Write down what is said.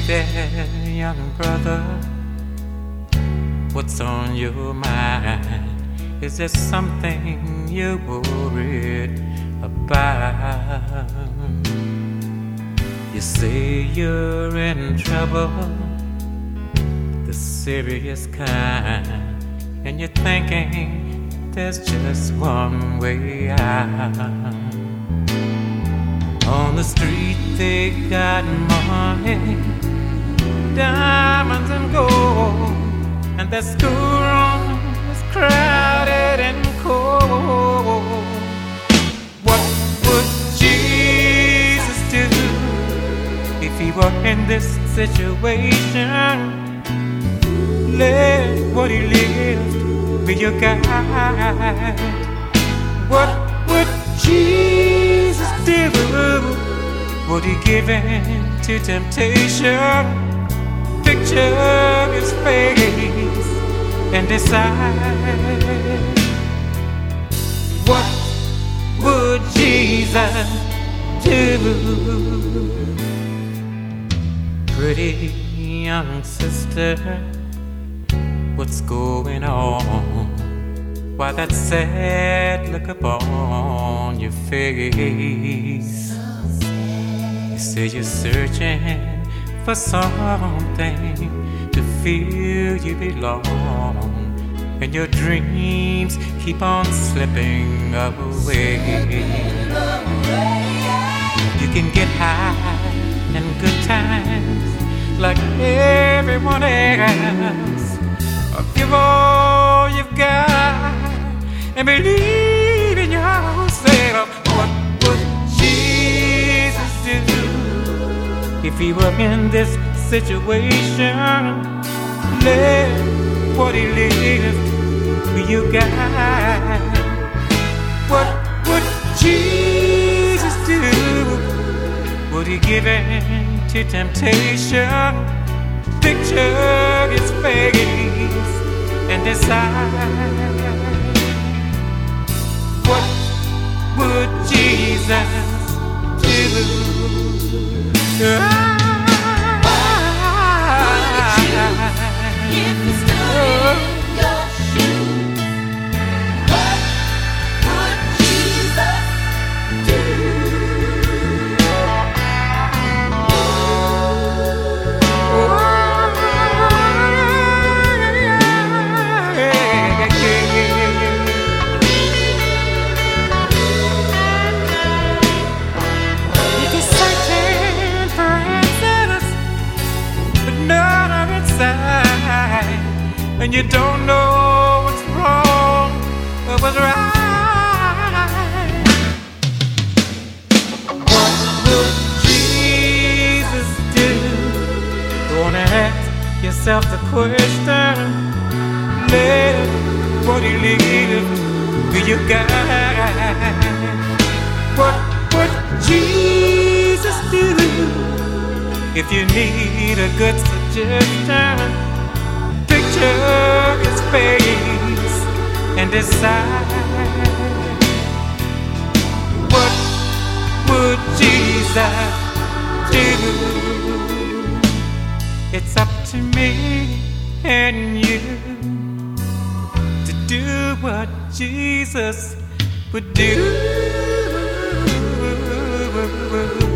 there, young brother, what's on your mind? Is there something you're worried about? You say you're in trouble, the serious kind, and you're thinking there's just one way out. On the street they got money, diamonds and gold, and their schoolroom is crowded and cold. What would Jesus do if he were in this situation? Let what he lived be your guide. What would Jesus do? Would he give in to temptation? Picture his face and decide. What would Jesus do? Pretty young sister, what's going on? Why that sad look upon your face? You say you're searching for something to feel you belong, and your dreams keep on slipping away. You can get high and good times like everyone else, or give all you've got and believe in yourself. What would Jesus do if he were in this situation? Let what he lived be your guide. What would Jesus do? Would he give in to temptation? Picture his face and decide. What would Jesus do? If you stood in your shoes, what would Jesus do? You're searching for answers, but none are inside, and you don't know what's wrong or what's right. What will Jesus do? Gonna ask yourself the question. Let what he lived be your guide. What would Jesus do? If you need a good suggestion, picture his face and decide. What would Jesus do? It's up to me and you to do what Jesus would do.